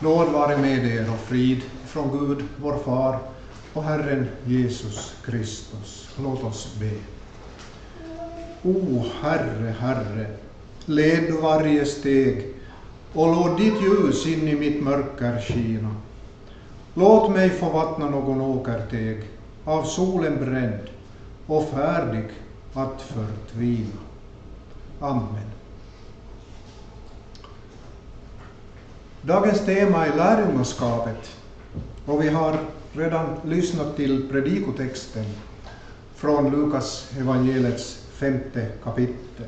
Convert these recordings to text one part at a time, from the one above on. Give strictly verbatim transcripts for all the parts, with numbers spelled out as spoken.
Nåd vare med er och frid från Gud, vår far, och Herren Jesus Kristus. Låt oss be. O Herre, Herre, led du varje steg och låt ditt ljus in i mitt mörker skina. Låt mig få vattna någon åkerteg, av solen bränd och färdig att förtvina. Amen. Dagens tema är lärjungaskapet, och vi har redan lyssnat till predikotexten från Lukas evangeliets femte kapitel.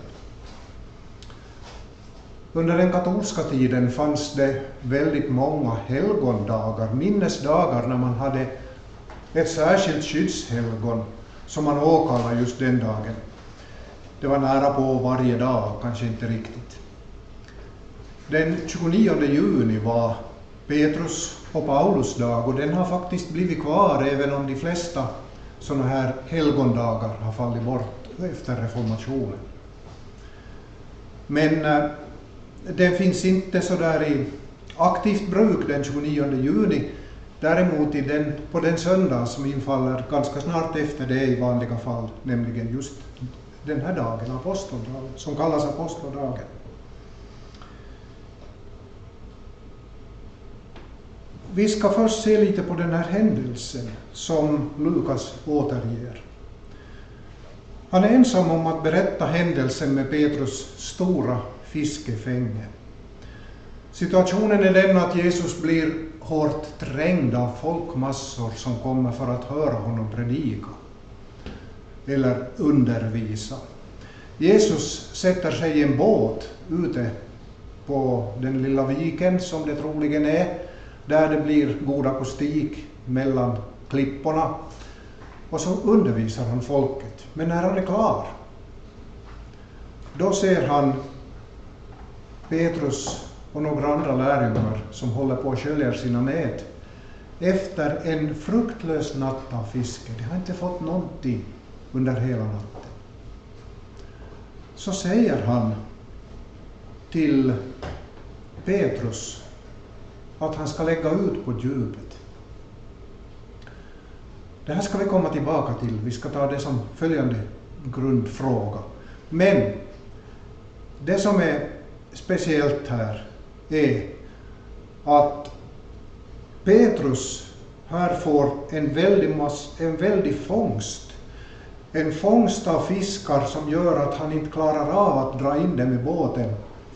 Under den katolska tiden fanns det väldigt många helgondagar, minnesdagar, när man hade ett särskilt skyddshelgon som man åkallade just den dagen. Det var nära på varje dag, kanske inte riktigt. Den tjugonionde juni var Petrus och Paulus dag, och den har faktiskt blivit kvar även om de flesta sådana här helgondagar har fallit bort efter reformationen. Men eh, den finns inte så där i aktivt bruk den tjugonionde juni. Däremot i den, på den söndag som infaller ganska snart efter det i vanliga fall, nämligen just den här dagen, aposteldagen, som kallas aposteldagen. Vi ska först se lite på den här händelsen som Lukas återger. Han är ensam om att berätta händelsen med Petrus stora fiskefänge. Situationen är den att Jesus blir hårt trängd av folkmassor som kommer för att höra honom predika eller undervisa. Jesus sätter sig i en båt ute på den lilla viken som det troligen är, där det blir god akustik mellan klipporna, och så undervisar han folket. Men när han är klar, då ser han Petrus och några andra lärjungar som håller på att skölja sina nät efter en fruktlös natt av fiske. De har inte fått någonting under hela natten. Så säger han till Petrus att han ska lägga ut på djupet. Det här ska vi komma tillbaka till. Vi ska ta det som följande grundfråga. Men det som är speciellt här är att Petrus här får en väldig, mass, en väldig fångst. En fångst av fiskar som gör att han inte klarar av att dra in dem i båten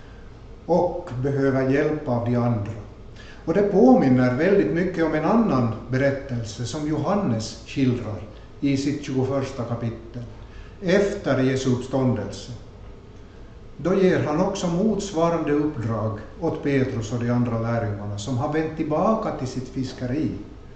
och behöver hjälp av de andra. Och det påminner väldigt mycket om en annan berättelse som Johannes skildrar i sitt tjugoförsta kapitel. Efter Jesu uppståndelse. Då ger han också motsvarande uppdrag åt Petrus och de andra lärjungarna som har vänt tillbaka till sitt fiskeri.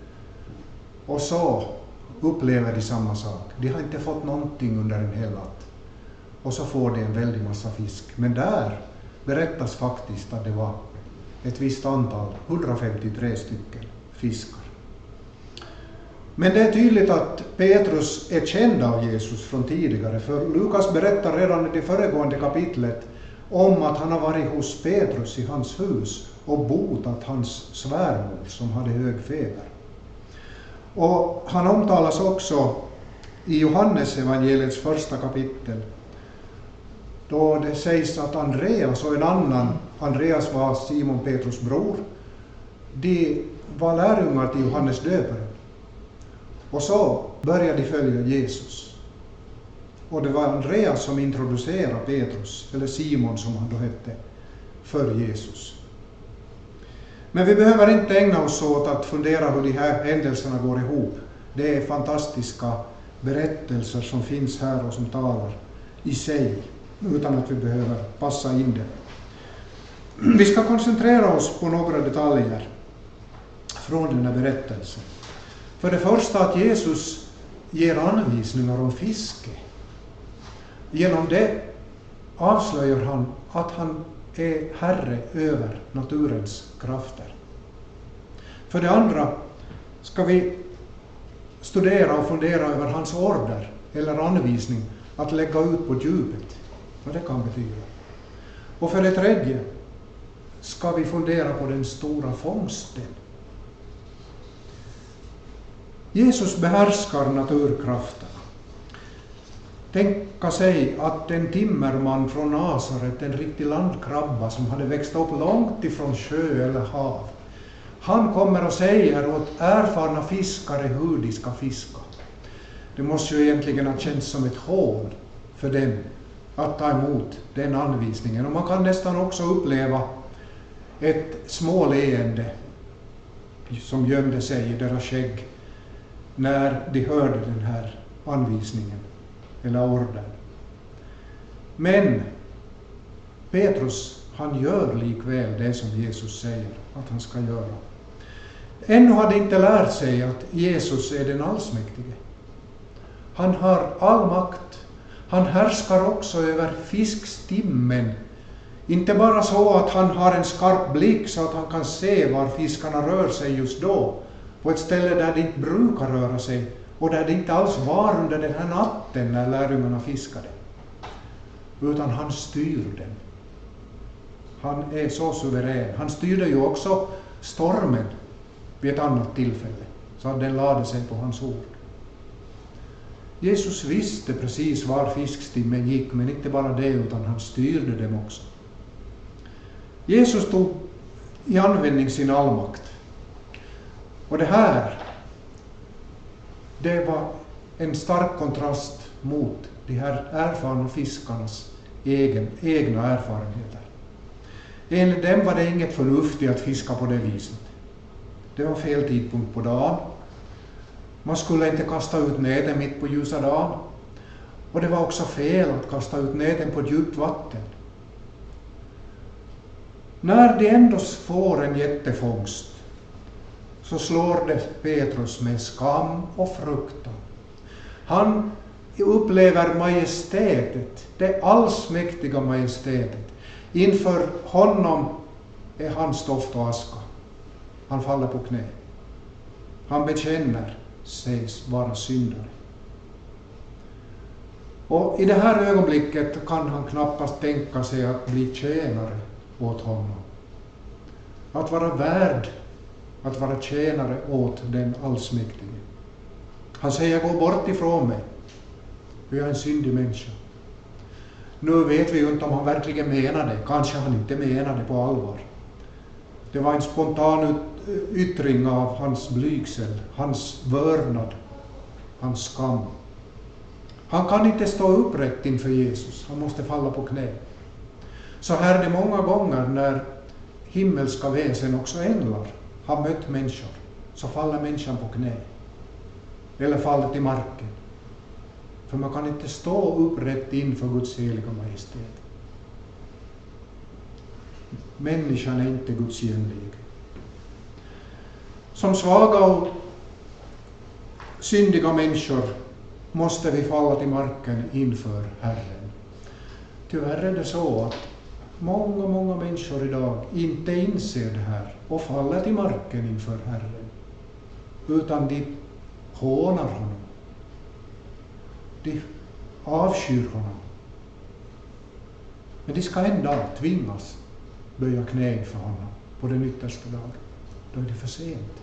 Och så upplever de samma sak. De har inte fått någonting under en hel natt. Och så får de en väldig massa fisk. Men där berättas faktiskt att det var ett visst antal, hundrafemtiotre stycken fiskar. Men det är tydligt att Petrus är känd av Jesus från tidigare, för Lukas berättar redan i det föregående kapitlet om att han har varit hos Petrus i hans hus och botat hans svärmor som hade hög feber. Och han omtalas också i Johannes evangeliets första kapitel, då det sägs att Andreas och en annan, Andreas var Simon Petrus bror, de var lärjungar till Johannes döparen. Och så började de följa Jesus. Och det var Andreas som introducerade Petrus, eller Simon som han då hette, för Jesus. Men vi behöver inte ägna oss åt att fundera hur de här händelserna går ihop. Det är fantastiska berättelser som finns här och som talar i sig, utan att vi behöver passa in det. Vi ska koncentrera oss på några detaljer från den här berättelsen. För det första att Jesus ger anvisningar om fiske. Genom det avslöjar han att han är herre över naturens krafter. För det andra ska vi studera och fundera över hans order eller anvisning att lägga ut på djupet. Vad det kan betyda. Och för det tredje ska vi fundera på den stora fångsten. Jesus behärskar naturkrafterna. Tänka sig att en timmerman från Nasaret, en riktig landkrabba som hade växt upp långt ifrån sjö eller hav, han kommer och säger åt erfarna fiskare hur de ska fiska. Det måste ju egentligen ha känts som ett hån för dem att ta emot den anvisningen. Och man kan nästan också uppleva ett småleende som gömde sig i deras skägg när de hörde den här anvisningen eller orden. Men Petrus, han gör likväl det som Jesus säger att han ska göra. Ännu hade inte lärt sig att Jesus är den allsmäktige. Han har all makt. Han härskar också över fiskstimmen. Inte bara så att han har en skarp blick så att han kan se var fiskarna rör sig just då, på ett ställe där de inte brukar röra sig och där det inte alls var under den här natten när lärjungarna fiskade. Utan han styr den. Han är så suverän. Han styrde ju också stormen vid ett annat tillfälle, så att den lade sig på hans ord. Jesus visste precis var fiskstimmen gick, men inte bara det, utan han styrde dem också. Jesus tog i användning sin allmakt. Och det här, det var en stark kontrast mot de här erfarna fiskarnas egen, egna erfarenheter. Enligt dem var det inget förnuftigt att fiska på det viset. Det var fel tidpunkt på dagen. Man skulle inte kasta ut näten mitt på ljusa dagen. Och det var också fel att kasta ut näten på djupt vatten. När de ändå får en jättefångst så slår det Petrus med skam och fruktan. Han upplever majestätet, det allsmäktiga majestätet. Inför honom är han stoft och aska. Han faller på knä. Han bekänner sig vara syndare. Och i det här ögonblicket kan han knappast tänka sig att bli tjänare åt honom. Att vara värd att vara tjänare åt den allsmäktige. Han säger: gå bort ifrån mig, för jag är en syndig människa. Nu vet vi ju inte om han verkligen menade. Kanske han inte menade på allvar. Det var en spontan yttring av hans blygsel, hans vördnad, hans skam. Han kan inte stå upprätt inför Jesus. Han måste falla på knä. Så här är det många gånger när himmelska väsen, också änglar, har mött människor. Så faller människan på knä. Eller faller till marken. För man kan inte stå upprätt inför Guds heliga majestät. Människan är inte Guds jämlik. Som svaga och syndiga människor måste vi falla till marken inför Herren. Tyvärr är det så att många, många människor idag inte inser det här och faller till marken inför Herren. Utan de hånar honom. De avskyr honom. Men de ska en dag tvingas böja knä inför honom på den yttersta dagen. Då är det för sent.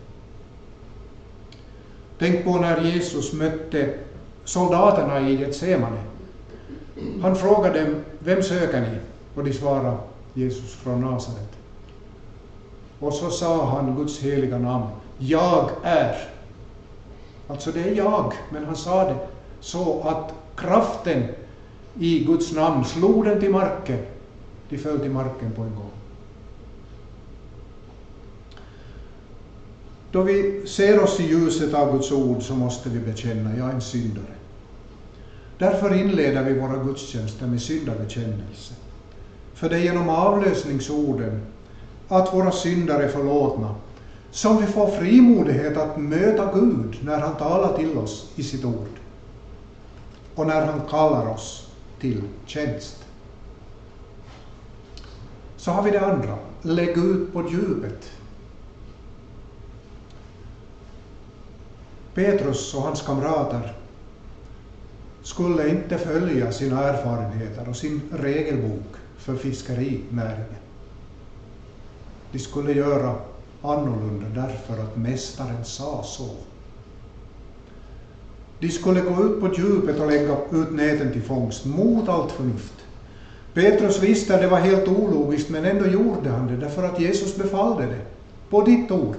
Tänk på när Jesus mötte soldaterna i Getsemane. Han frågade dem: vem söker ni? Och de svarade: Jesus från Nasaret. Och så sa han Guds heliga namn: jag är. Alltså det är jag, men han sa det så att kraften i Guds namn slog den till marken. De föll till marken på en gång. Då vi ser oss i ljuset av Guds ord så måste vi bekänna: jag är en syndare. Därför inleder vi våra gudstjänster med syndabekännelse. För det är genom avlösningsorden, att våra syndare är förlåtna, som vi får frimodighet att möta Gud när han talar till oss i sitt ord. Och när han kallar oss till tjänst. Så har vi det andra: lägg ut på djupet. Petrus och hans kamrater skulle inte följa sina erfarenheter och sin regelbok för fiskerinäringen. de skulle göra annorlunda därför att mästaren sa så. De skulle gå ut på djupet och lägga ut näten till fångst mot allt förnuft. Petrus visste att det var helt ologiskt, men ändå gjorde han det därför att Jesus befallde det på ditt ord.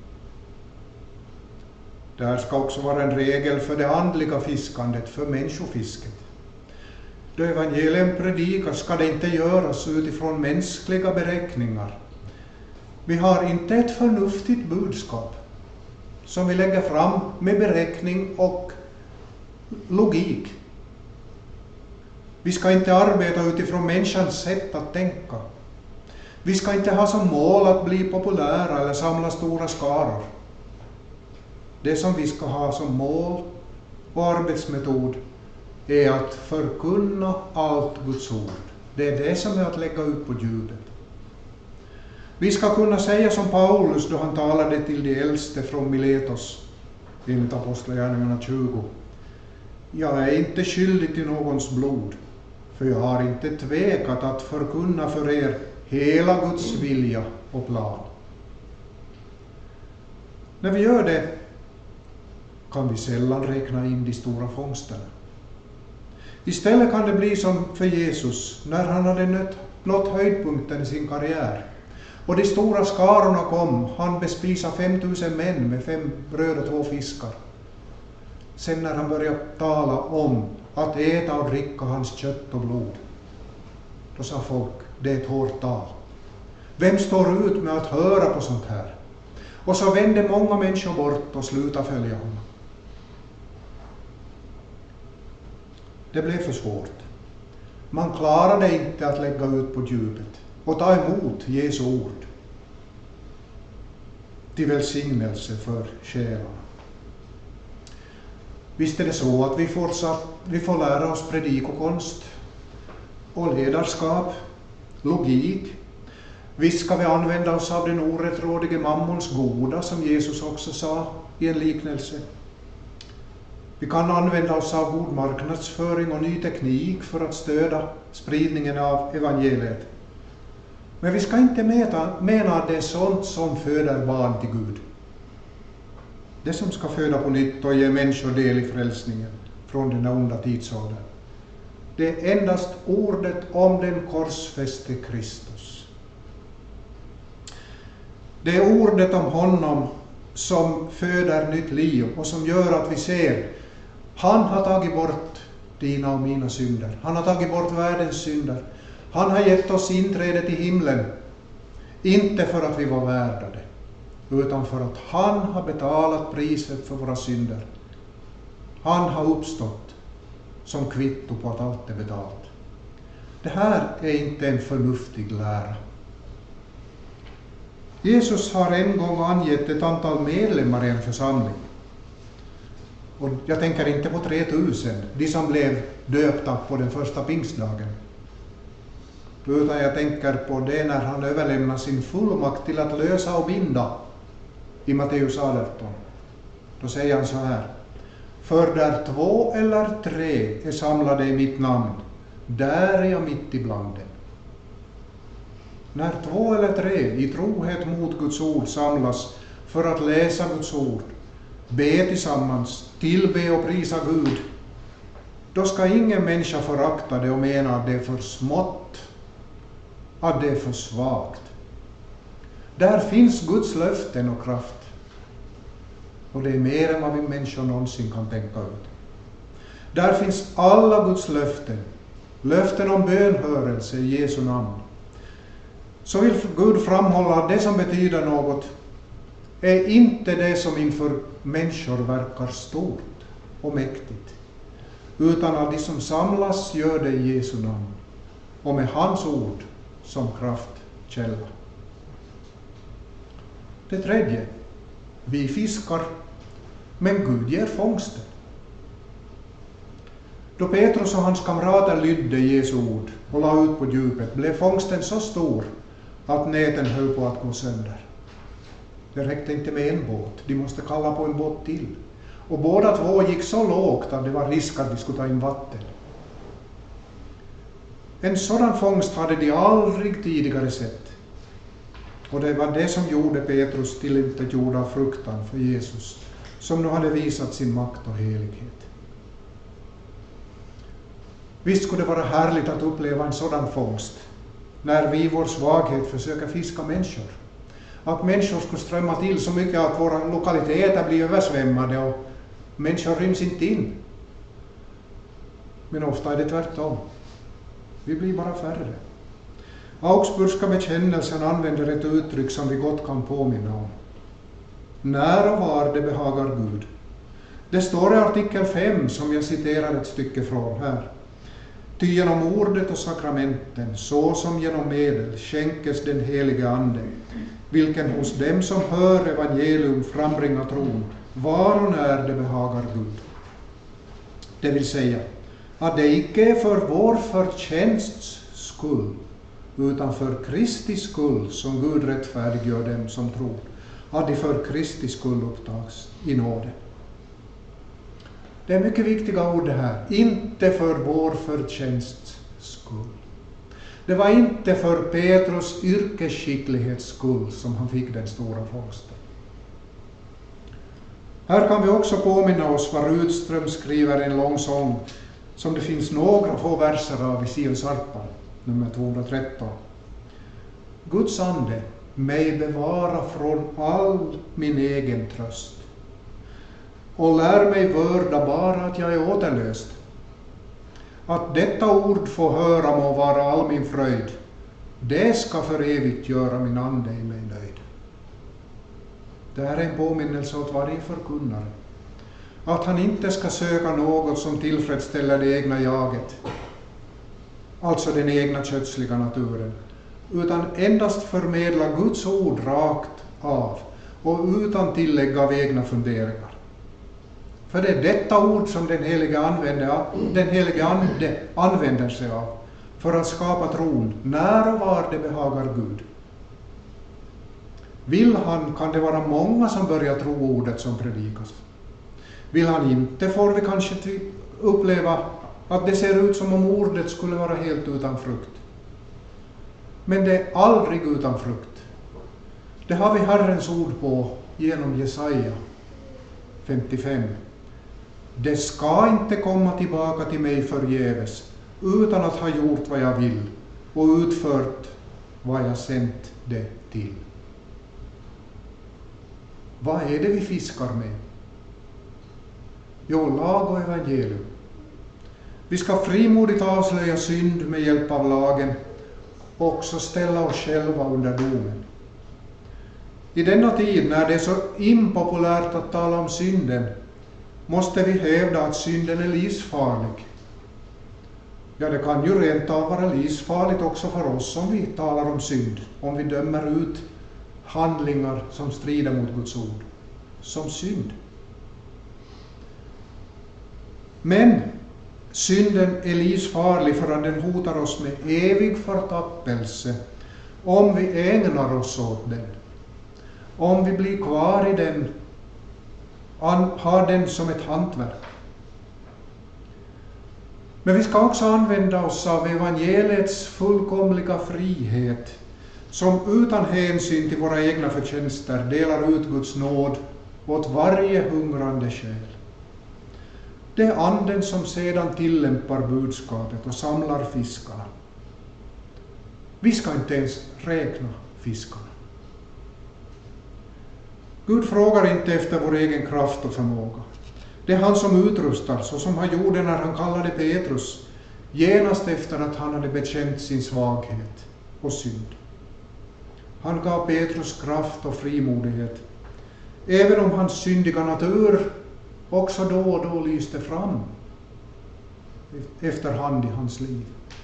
Det här ska också vara en regel för det andliga fiskandet, för människofisket. Då evangelium predikas ska det inte göras utifrån mänskliga beräkningar. Vi har inte ett förnuftigt budskap som vi lägger fram med beräkning och logik. Vi ska inte arbeta utifrån människans sätt att tänka. Vi ska inte ha som mål att bli populära eller samla stora skaror. Det som vi ska ha som mål och arbetsmetod är att förkunna allt Guds ord. Det är det som är att lägga ut på djupet. Vi ska kunna säga som Paulus då han talade till de äldste från Miletos, enligt Apostlagärningarna tjugo. Jag är inte skyldig till någons blod, för jag har inte tvekat att förkunna för er hela Guds vilja och plan. När vi gör det kan vi sällan räkna in de stora fångsterna. Istället kan det bli som för Jesus när han hade nått höjdpunkten i sin karriär. Och de stora skarorna kom, han bespisade femtusen män med fem bröd och två fiskar. Sen när han började tala om att äta och dricka hans kött och blod, då sa folk, det är ett hårt tal. Vem står ut med att höra på sånt här? Och så vände många människor bort och slutade följa honom. Det blev för svårt. Man klarade inte att lägga ut på djupet och ta emot Jesu ord till välsignelse för själarna. Visst är det så att vi får, vi får lära oss predikokonst och ledarskap, logik. Visst ska vi använda oss av den orättrådige mammons goda, som Jesus också sa i en liknelse. Vi kan använda oss av god marknadsföring och ny teknik för att stödja spridningen av evangeliet. Men vi ska inte mena, mena att det är sånt som föder barn till Gud. Det som ska föda på nytt och ge människor del i frälsningen från den onda tidsåldern. Det är endast ordet om den korsfäste Kristus. Det är ordet om honom som föder nytt liv och som gör att vi ser han har tagit bort dina och mina synder. Han har tagit bort världens synder. Han har gett oss inträde till himlen. Inte för att vi var värda det, utan för att han har betalat priset för våra synder. Han har uppstått som kvitto på att allt är betalt. Det här är inte en förnuftig lära. Jesus har en gång angett ett antal medlemmar i en församling. Och jag tänker inte på tre tusen, de som blev döpta på den första pingstdagen. Utan jag tänker på det när han överlämnar sin fullmakt till att lösa och binda i Matteus arton. Då säger han så här: för där två eller tre är samlade i mitt namn, där är jag mitt ibland dem. När två eller tre i trohet mot Guds ord samlas för att läsa Guds ord, be tillsammans, tillbe och prisa Gud, då ska ingen människa förakta det och mena att det är för smått, att det är för svagt. Där finns Guds löften och kraft. Och det är mer än vad vi människor någonsin kan tänka ut. Där finns alla Guds löften. Löften om bönhörelse i Jesu namn. Så vill Gud framhålla att det som betyder något är inte det som inför människor verkar stort och mäktigt, utan att de som samlas gör det i Jesu namn och med hans ord som kraftkälla. Det tredje, vi fiskar, men Gud ger fångsten. Då Petrus och hans kamrater lydde Jesu ord och la ut på djupet, blev fångsten så stor att näten höll på att gå sönder. Det räckte inte med en båt, de måste kalla på en båt till. Och båda två gick så lågt att det var risk att de skulle ta in vatten. En sådan fångst hade de aldrig tidigare sett. Och det var det som gjorde Petrus till inte gjord av fruktan för Jesus, som nu hade visat sin makt och helighet. Visst skulle det vara härligt att uppleva en sådan fångst, när vi i vår svaghet försöker fiska människor. Att människor skulle strömma till så mycket att våra lokaliteter blir översvämmade och människor ryms inte in. Men ofta är det tvärtom. Vi blir bara färre. Augsburgska bekännelsen använder ett uttryck som vi gott kan påminna om. När och var det behagar Gud. Det står i artikel fem, som jag citerar ett stycke från här. Ty genom ordet och sakramenten, så som genom medel, skänkes den helige Ande, vilken hos dem som hör evangelium frambringar tron, var och när det behagar Gud. Det vill säga, att det icke är för vår förtjänsts skull, utan för Kristi skull som Gud rättfärdiggör dem som tror, att de för Kristi skull upptags i nåde. Det är mycket viktiga ord det här. Inte för vår förtjänsts skull. Det var inte för Petrus yrkesskicklighets skull som han fick den stora fångsten. Här kan vi också påminna oss vad Rudström skriver i en lång sång, som det finns några få verser av i Sionsharpan, nummer tvåhundratretton. Guds ande, mig bevara från all min egen tröst, och lär mig vörda bara att jag är återlöst. Att detta ord få höra må vara all min fröjd, det ska för evigt göra min ande i mig nöjd. Det är en påminnelse åt varje förkunnare, att han inte ska söka något som tillfredsställer det egna jaget, alltså den egna kötsliga naturen, utan endast förmedla Guds ord rakt av och utan tillägg av egna funderingar. För det är detta ord som den helige, använder, den helige Ande använder sig av för att skapa tron när och var det behagar Gud. Vill han, kan det vara många som börjar tro ordet som predikas. Vill han inte, får vi kanske uppleva att det ser ut som om ordet skulle vara helt utan frukt. Men det är aldrig utan frukt. Det har vi Herrens ord på genom Jesaja femtiofem. Det ska inte komma tillbaka till mig förgäves, utan att ha gjort vad jag vill och utfört vad jag sänt det till. Vad är det vi fiskar med? Jo, lag och evangelium. Vi ska frimodigt avslöja synd med hjälp av lagen och också ställa oss själva under domen. I denna tid när det är så impopulärt att tala om synden, måste vi hävda att synden är livsfarlig. Ja, det kan ju rent av vara livsfarligt också för oss om vi talar om synd, om vi dömer ut handlingar som strider mot Guds ord som synd. Men synden är livsfarlig för att den hotar oss med evig förtappelse om vi ägnar oss åt den. Om vi blir kvar i den, har den som ett hantverk. Men vi ska också använda oss av evangeliets fullkomliga frihet, som utan hänsyn till våra egna förtjänster delar ut Guds nåd åt varje hungrande själ. Det är anden som sedan tillämpar budskapet och samlar fiskarna. Vi ska inte ens räkna fiskarna. Gud frågar inte efter vår egen kraft och förmåga. Det är han som utrustar, så som han gjorde när han kallade Petrus, genast efter att han hade bekänt sin svaghet och synd. Han gav Petrus kraft och frimodighet, även om hans syndiga natur också då och då lyste fram efterhand i hans liv.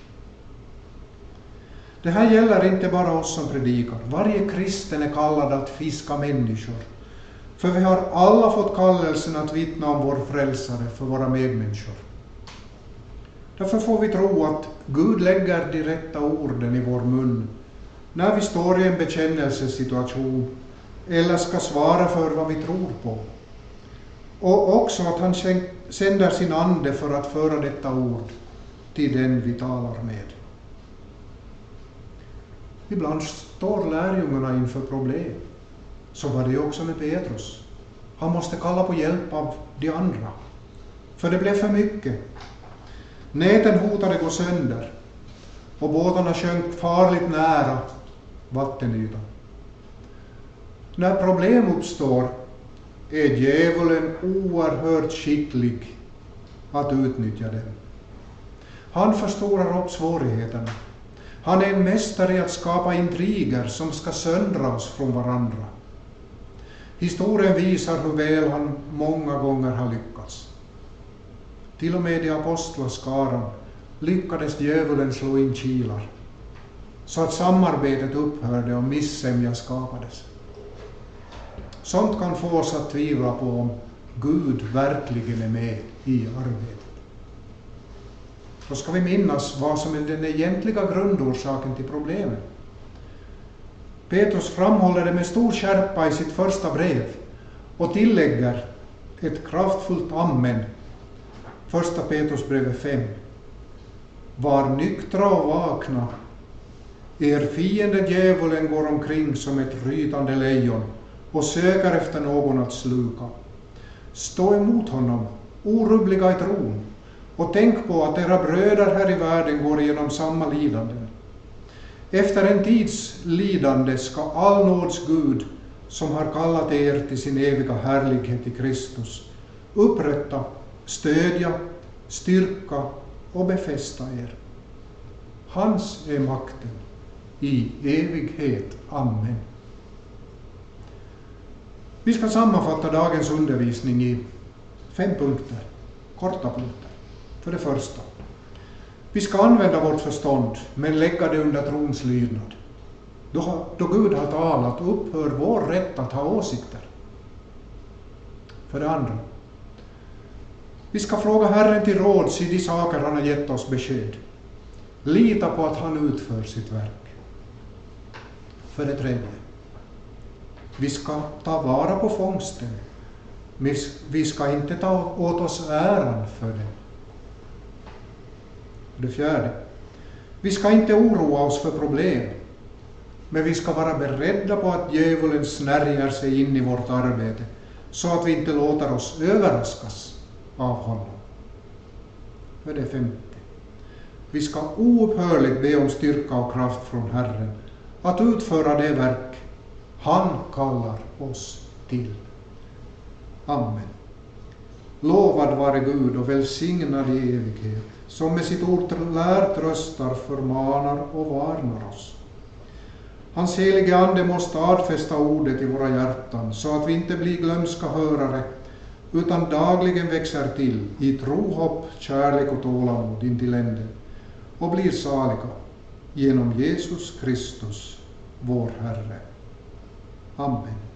Det här gäller inte bara oss som predikar. Varje kristen är kallad att fiska människor. För vi har alla fått kallelsen att vittna om vår frälsare för våra medmänniskor. Därför får vi tro att Gud lägger de rätta orden i vår mun när vi står i en bekännelsesituation eller ska svara för vad vi tror på. Och också att han sänder sin ande för att föra detta ord till den vi talar med. Ibland står lärjungarna inför problem. Så var det ju också med Petrus. Han måste kalla på hjälp av de andra. För det blev för mycket. Näten hotade gå sönder. Och båtarna sjönk farligt nära vattenytan. När problem uppstår är djävulen oerhört skicklig att utnyttja dem. Han förstorar upp svårigheterna. Han är en mästare i att skapa intriger som ska söndra oss från varandra. Historien visar hur väl han många gånger har lyckats. Till och med i apostlaskaran lyckades djävulen slå in kilar, så att samarbetet upphörde och missämja skapades. Sånt kan få oss att tvivla på om Gud verkligen är med i arbetet. Då ska vi minnas vad som är den egentliga grundorsaken till problemet. Petrus framhåller det med stor skärpa i sitt första brev och tillägger ett kraftfullt amen. Första Petrusbrevet fem. Var nyktra och vakna. Er fiende djävulen går omkring som ett rytande lejon och söker efter någon att sluka. Stå emot honom, orubbliga i tron, och tänk på att era bröder här i världen går igenom samma lidanden. Efter en tids lidande ska all nåds Gud, som har kallat er till sin eviga härlighet i Kristus, upprätta, stödja, styrka och befästa er. Hans är makten i evighet. Amen. Vi ska sammanfatta dagens undervisning i fem punkter, korta punkter. För det första, vi ska använda vårt förstånd men lägga det under trons lydnad. Då, då Gud har talat upphör vår rätt att ha åsikter. För det andra, vi ska fråga Herren till råds i de saker han har gett oss besked. Lita på att han utför sitt verk. För det tredje, vi ska ta vara på fångsten. Vi ska inte ta åt oss äran för den. För det fjärde, vi ska inte oroa oss för problem, men vi ska vara beredda på att djävulen snärjar sig in i vårt arbete, så att vi inte låter oss överraskas av honom. För det femte, vi ska oupphörligt be om styrka och kraft från Herren att utföra det verk han kallar oss till. Amen. Lovad vare Gud och välsignad i evighet, som med sitt ord lär, tröstar, förmanar och varnar oss. Hans helige ande måste stadfästa ordet i våra hjärtan, så att vi inte blir glömska hörare, utan dagligen växer till i tro, hopp, kärlek och tålamod in till änden, och blir saliga genom Jesus Kristus, vår Herre. Amen.